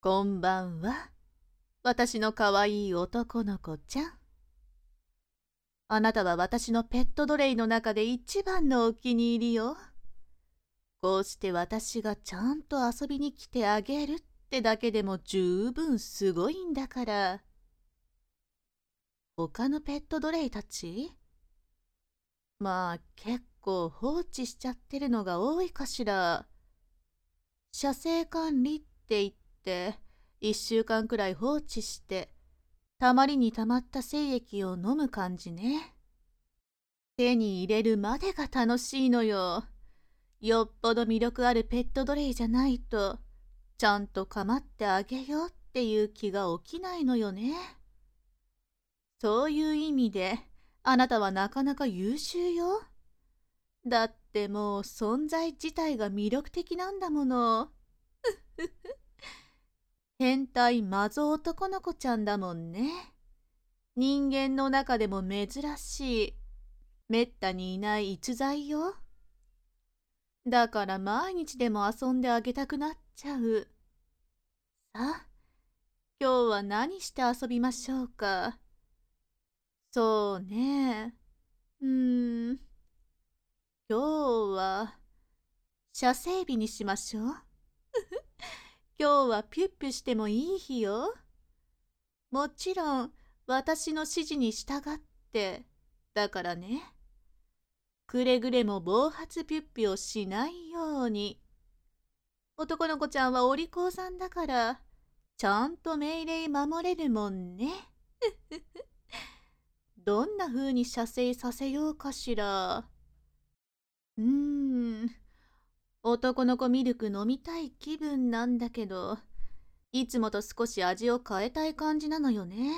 こんばんは。私のかわいい男の子ちゃん。あなたは私のペットドレイの中で一番のお気に入りよ。こうして私がちゃんと遊びに来てあげるってだけでも十分すごいんだから。他のペットドレイたち？まあ結構放置しちゃってるのが多いかしら。射精管理って言って、1週間くらい放置して、たまりにたまった精液を飲む感じね。手に入れるまでが楽しいのよ。よっぽど魅力あるペットドレイじゃないと、ちゃんと構ってあげようっていう気が起きないのよね。そういう意味で、あなたはなかなか優秀よ。だってもう存在自体が魅力的なんだもの。変態マゾ男の子ちゃんだもんね。人間の中でも珍しい、めったにいない逸材よ。だから毎日でも遊んであげたくなっちゃう。さあ、今日は何して遊びましょうか。そうね。今日は、射精日にしましょう。今日はピュッピュしてもいい日よ。もちろん、私の指示に従って、だからね。くれぐれも暴発ピュッピュをしないように。男の子ちゃんはお利口さんだから、ちゃんと命令守れるもんね。どんな風に射精させようかしら。男の子ミルク飲みたい気分なんだけど、いつもと少し味を変えたい感じなのよね。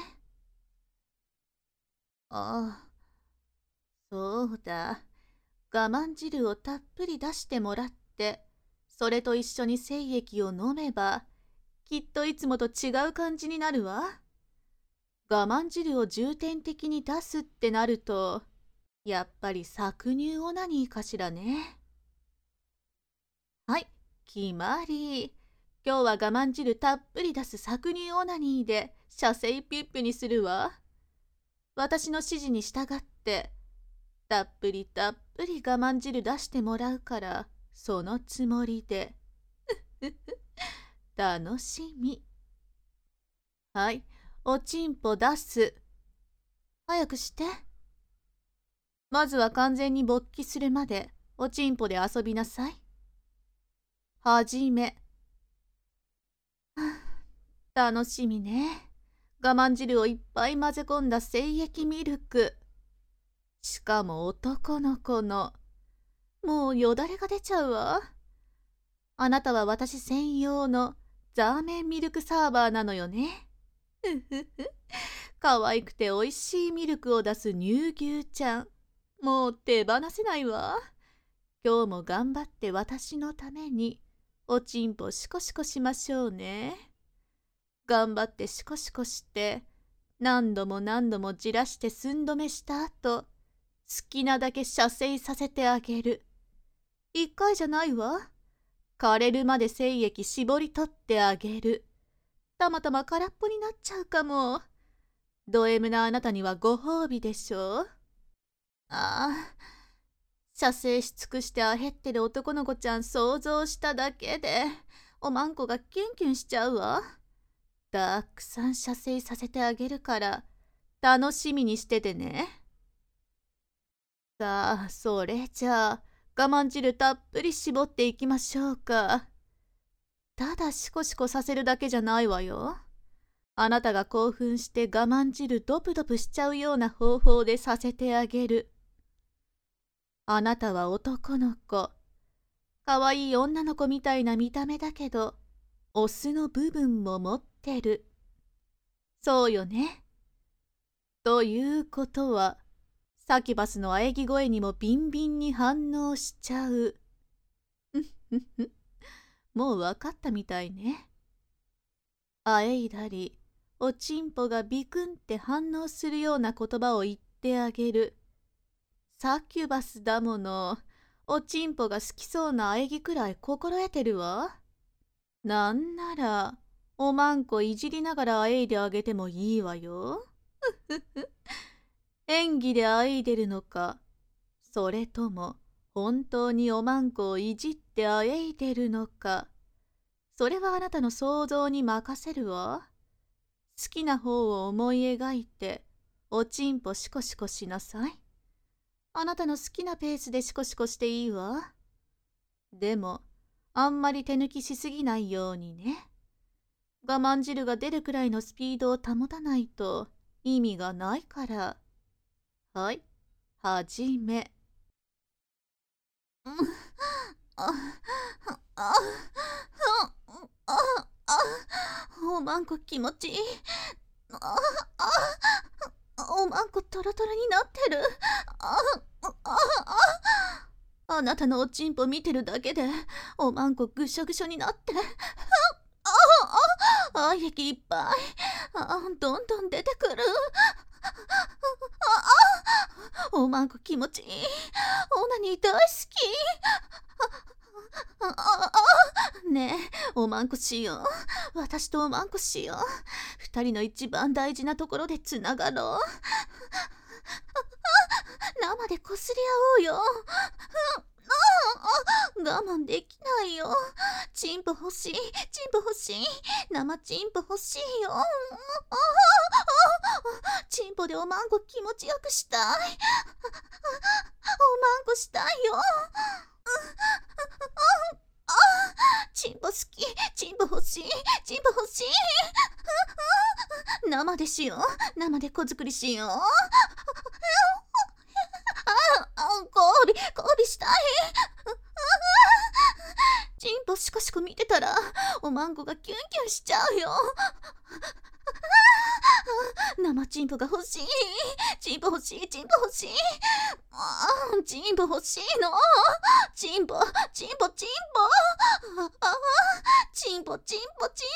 ああ、そうだ。我慢汁をたっぷり出してもらって、それと一緒に精液を飲めば、きっといつもと違う感じになるわ。我慢汁を重点的に出すってなると、やっぱり搾乳オナニーかしらね。はい、決まり。今日は我慢汁たっぷり出す搾乳オナニーで射精ピュッピュにするわ。私の指示に従って、たっぷりたっぷり我慢汁出してもらうから、そのつもりで。楽しみ。はい、おちんぽ出す。早くして。まずは完全に勃起するまでおちんぽで遊びなさい。はじめ。楽しみね。我慢汁をいっぱい混ぜ込んだ精液ミルク。しかも男の子の。もうよだれが出ちゃうわ。あなたは私専用のザーメンミルクサーバーなのよね。可愛くて美味しいミルクを出す乳牛ちゃん。もう手放せないわ。今日も頑張って私のためにおちんぽシコシコしましょうね。頑張ってシコシコして何度も何度もじらして寸止めした後、好きなだけ射精させてあげる。一回じゃないわ。枯れるまで精液絞り取ってあげる。たまたま空っぽになっちゃうかも。ド M なあなたにはご褒美でしょ。ああ、射精し尽くしてあへってる男の子ちゃん想像しただけで、おまんこがキュンキュンしちゃうわ。たくさん射精させてあげるから、楽しみにしててね。さあ、それじゃあ、我慢汁たっぷり絞っていきましょうか。ただシコシコさせるだけじゃないわよ。あなたが興奮して我慢汁ドプドプしちゃうような方法でさせてあげる。あなたは男の子。かわいい女の子みたいな見た目だけど、オスの部分も持ってる。そうよね。ということは、サキュバスの喘ぎ声にもビンビンに反応しちゃう。もうわかったみたいね。あえいだり、おちんぽがビクンって反応するような言葉を言ってあげる。サキュバスだもの。おちんぽが好きそうな喘ぎくらい心得てるわ。なんなら、 おまんこいじりながらあえいであげてもいいわよ。演技であえいでるのか、それとも本当におまんこをいじってあえいでるのか、それはあなたの想像に任せるわ。好きな方を思い描いて、おちんぽシコシコしなさい。あなたの好きなペースでシコシコしていいわ。でも、あんまり手抜きしすぎないようにね。我慢汁が出るくらいのスピードを保たないと意味がないから。はい、はじめ。おまんこ気持ちいい。おまんこトロトロになってる。あなたのおちんぽ見てるだけでおまんこぐしょぐしょになって。液いっぱい。どんどん出てくる。おまんこ気持ちいい。オナニー大好き。ねえ、おまんこしよう。私とおまんこしよう。二人の一番大事なところでつながろう。生でこすり合おうよ。我慢できないよ。チンポ欲しい、チンポ欲しい。生チンポ欲しいよ。チンポでおまんこ気持ちよくしたい。おまんこしたいよ。チンポ好き、チンポ欲しい、チンポ欲しい。生でしよう、生で子作りしよう。交尾したい。チンポシコシコ見てたらおまんこがキュンキュンしちゃうよ。生チンポが欲しい。チンポ欲しい、チンポ欲しい。チンポ欲しいの。チンポ、チンポ、チンポ。チンポ、チンポ、チン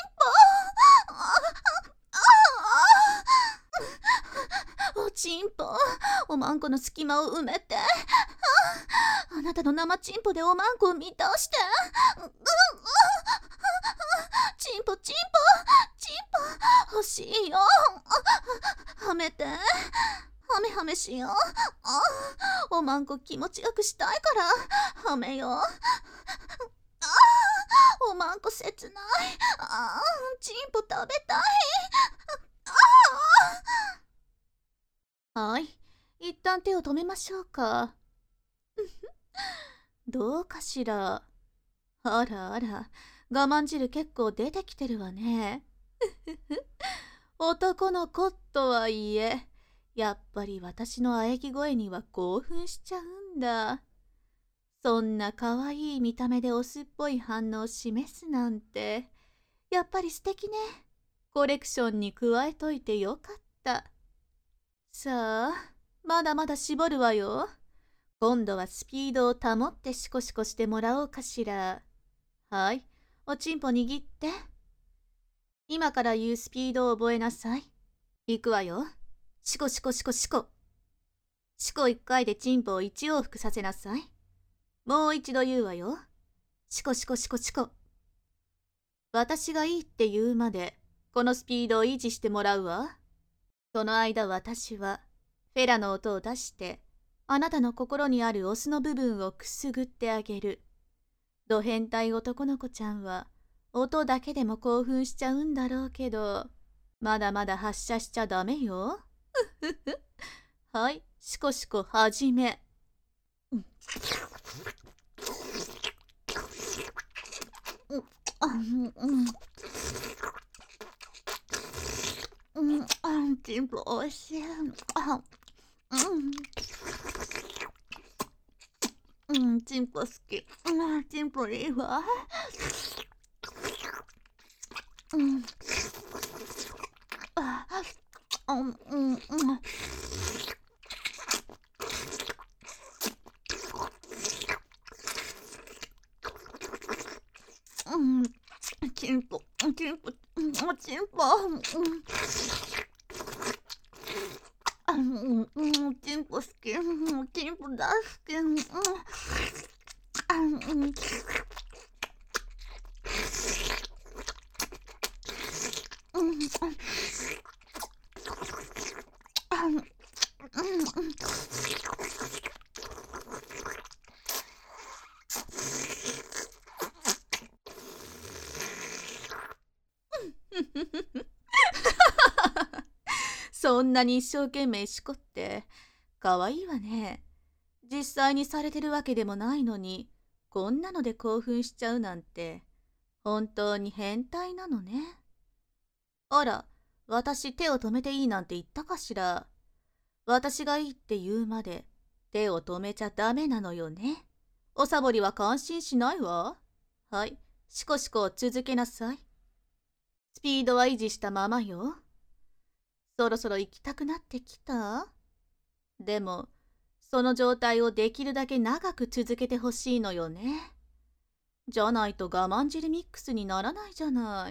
ポ。おチンポ、おまんこの隙間を埋めて。あなたの生チンポでおまんこを満たして。チンポ、チンポ、チンポ、欲しいよ。はめて。はめはめしよう。おまんこ気持ちよくしたいからはめよう。おまんこ切ない。チンポ食べたい。はい、一旦手を止めましょうか。どうかしら。あらあら、我慢汁結構出てきてるわね。男の子とはいえ、やっぱり私の喘ぎ声には興奮しちゃうんだ。そんな可愛い見た目でオスっぽい反応を示すなんて、やっぱり素敵ね。コレクションに加えといてよかった。さあ、まだまだ絞るわよ。今度はスピードを保ってシコシコしてもらおうかしら。はい、おちんぽ握って。今から言うスピードを覚えなさい。いくわよ。シコシコシコシコ。シコ1回でチンポを1往復させなさい。もう一度言うわよ。シコシコシコシコ。私がいいって言うまで、このスピードを維持してもらうわ。その間私は、フェラの音を出して、あなたの心にあるオスの部分をくすぐってあげる。ド変態男の子ちゃんは、音だけでも興奮しちゃうんだろうけど、まだまだ発射しちゃダメよ。はい、シコシコ始め。チンポおいしい。チンポ好き。チンポいいわ。チンポ、チンポ、チンポ。チンポ好き。チンポ大好き。チそんなに一生懸命しこって、かわいいわね。実際にされてるわけでもないのに、こんなので興奮しちゃうなんて、本当に変態なのね。あら、私手を止めていいなんて言ったかしら。私がいいって言うまで手を止めちゃダメなのよね。おサボりは感心しないわ。はい、しこしこ続けなさい。スピードは維持したままよ。そろそろ行きたくなってきた？でも、その状態をできるだけ長く続けてほしいのよね。じゃないと我慢汁ミックスにならないじゃない。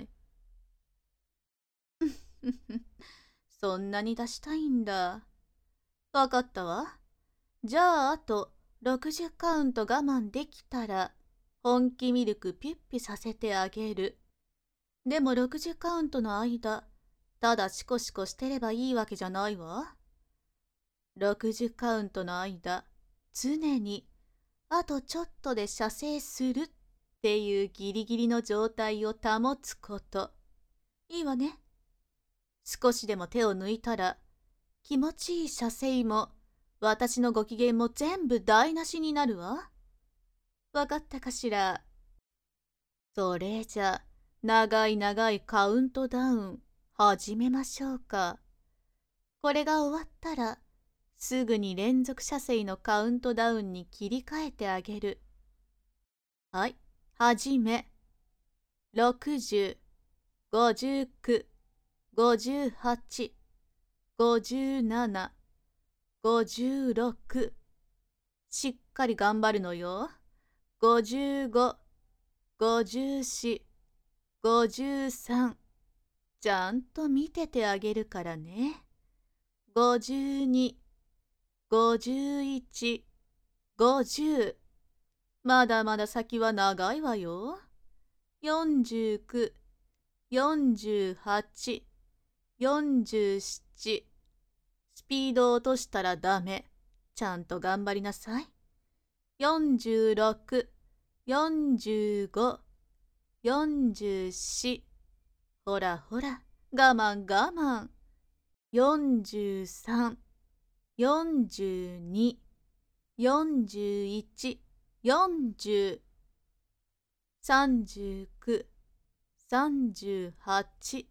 そんなに出したいんだ。わかったわ。じゃああと60カウント我慢できたら、本気ミルクピュッピさせてあげる。でも60カウントの間、ただシコシコしてればいいわけじゃないわ。60カウントの間、常に、あとちょっとで射精するっていうギリギリの状態を保つこと。いいわね。少しでも手を抜いたら、気持ちいい射精も、私のご機嫌も全部台無しになるわ。わかったかしら。それじゃ、長い長いカウントダウン、始めましょうか。これが終わったら、すぐに連続射精のカウントダウンに切り替えてあげる。はい、始め。60、59、58、57、56。しっかり頑張るのよ。55、54、53。ちゃんと見ててあげるからね。52、51、50。まだまだ先は長いわよ。49、48、47。スピードを落としたらダメ。ちゃんと頑張りなさい。46、45、44。ほらほら、我慢我慢。43、42、41、40。39、38。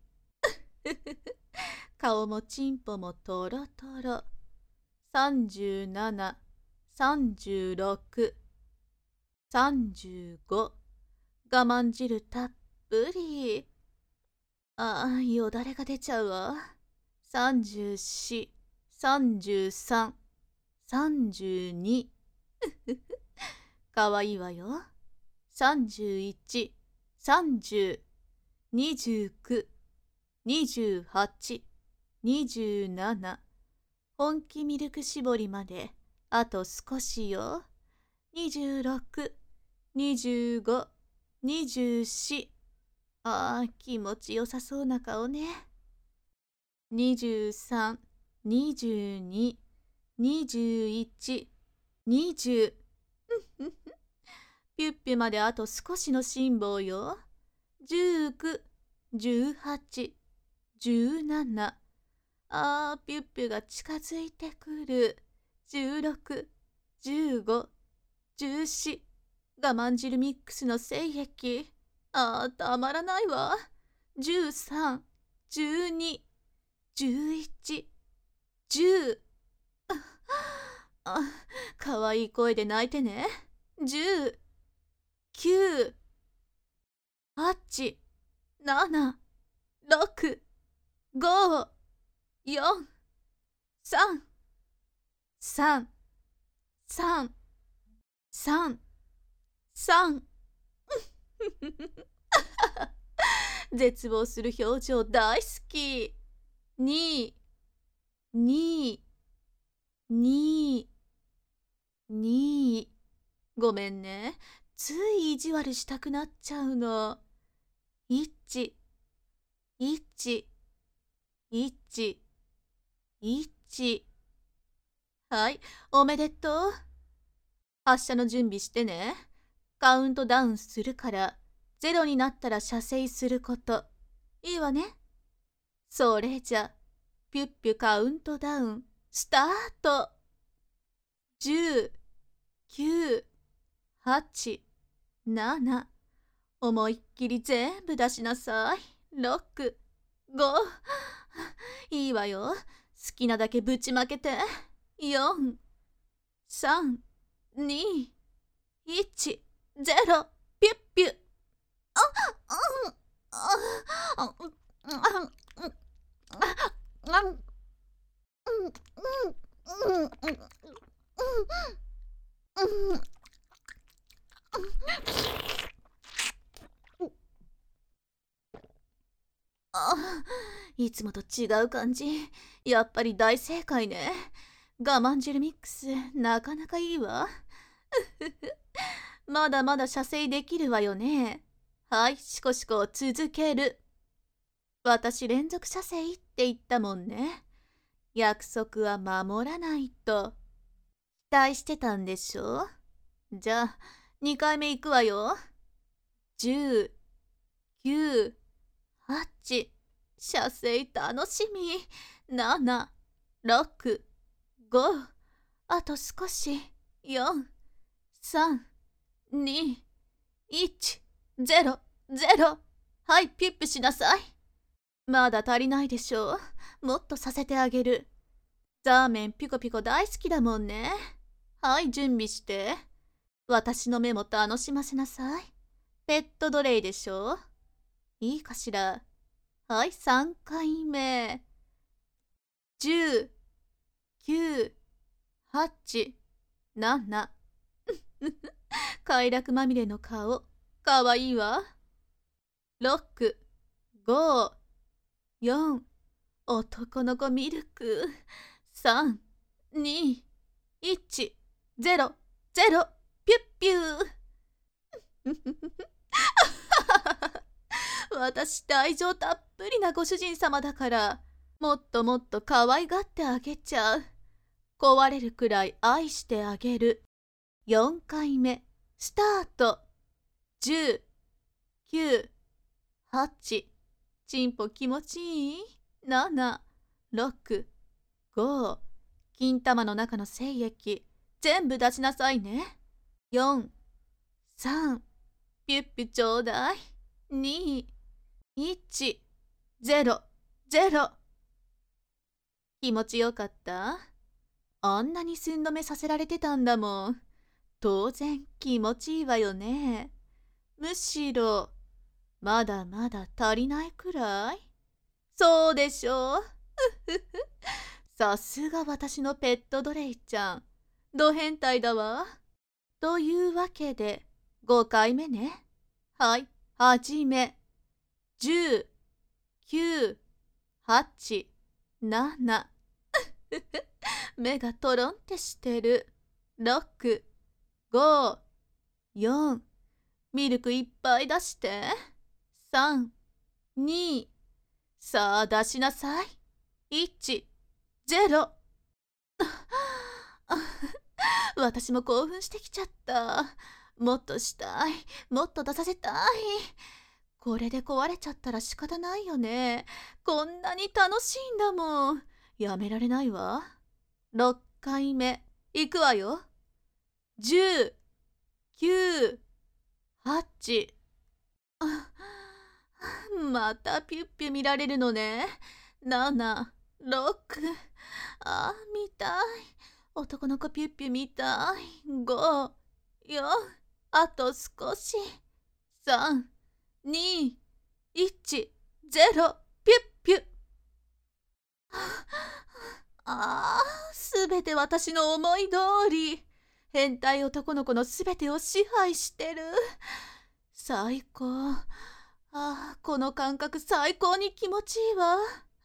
顔もチンポもトロトロ。37、36、35。我慢汁たっぷり。ああ、よだれが出ちゃうわ。34、33、32。かわいいわよ。31、30、29、28、27。本気ミルク絞りまであと少しよ。26、25、24。ああ、気持ちよさそうな顔ね。23、22、21、20。ピュッピュまであと少しの辛抱よ。19、18、17。あー、ピュッピュが近づいてくる。16、15、14。我慢汁ミックスの精液。あー、たまらないわ。13、12、11、10。あ、かわいい声で泣いてね。10、9、8、7、6、5、4、3、3、3、3、3。絶望する表情大好き。2、2、2、2。ごめんね。つい意地悪したくなっちゃうの。1、1、 1、1。はい、おめでとう。発射の準備してね。カウントダウンするから、0になったら射精すること。いいわね。それじゃ、ピュッピュカウントダウン、スタート。10、9、8、7。思いっきり全部出しなさい。6、5。いいわよ。好きなだけぶちまけて。4、3、2、1、0。ピュッピュ。いつもと違う感じ。やっぱり大正解ね。我慢汁ミックス、なかなかいいわ。まだまだ射精できるわよね。はい、シコシコ続ける。私連続射精って言ったもんね。約束は守らないと。期待してたんでしょ。じゃあ、2回目いくわよ。10、9、8、射精楽しみ。7、6、5、あと少し。4、3、2、1、0、0。はい、ピュッピュしなさい。まだ足りないでしょう。もっとさせてあげる。ザーメンピコピコ大好きだもんね。はい、準備して。私の目も楽しませなさい。ペット奴隷でしょ。いいかしら。はい、3回目。10、9、8、7。快楽まみれの顔、かわいいわ。6、5、4、男の子ミルク。3、2、1、0、0、ピュッピュー。私って愛情たっぷりなご主人様だから、もっともっと可愛がってあげちゃう。壊れるくらい愛してあげる。4回目、スタート。10、9、8、チンポ気持ちいい。7、6、5、金玉の中の精液、全部出しなさいね。4、3、ピュッピュちょうだい。2、1、0、0。気持ちよかった？あんなに寸止めさせられてたんだもん。当然気持ちいいわよね。むしろ、まだまだ足りないくらい？そうでしょう。さすが私のペット奴隷ちゃん。ド変態だわ。というわけで、5回目ね。はい、始め。10、9、8、7。目がトロンってしてる。6、5、4。ミルクいっぱい出して。3、2。さあ出しなさい。1、0。私も興奮してきちゃった。もっとしたい。もっと出させたい。これで壊れちゃったら仕方ないよね。こんなに楽しいんだもん。やめられないわ。6回目、いくわよ。10、9、8。またピュッピュ見られるのね。7、6。見たい。男の子ピュッピュ見たい。5、4。あと少し。3、2、1、0。ピュッピュ。すべて私の思い通り。変態男の子のすべてを支配してる。最高。この感覚最高に気持ちいいわ。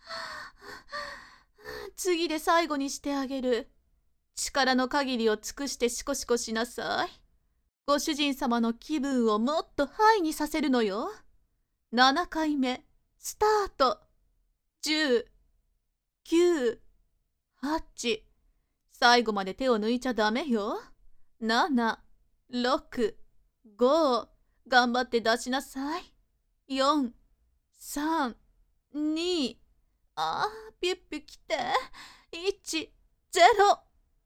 次で最後にしてあげる。力の限りを尽くしてシコシコしなさい。ご主人様の気分をもっとハイにさせるのよ。7回目、スタート。10、 9、8、最後まで手を抜いちゃダメよ。7、6、5、頑張って出しなさい。4、3、2、ピュッピュ来て。1、0。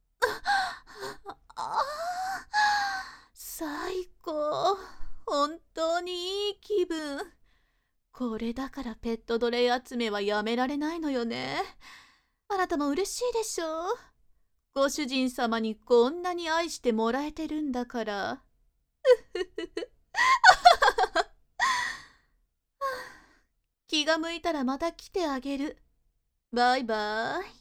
最高。本当にいい気分。これだからペット奴隷集めはやめられないのよね。あなたも嬉しいでしょ？ご主人様にこんなに愛してもらえてるんだから。気が向いたらまた来てあげる。バイバイ。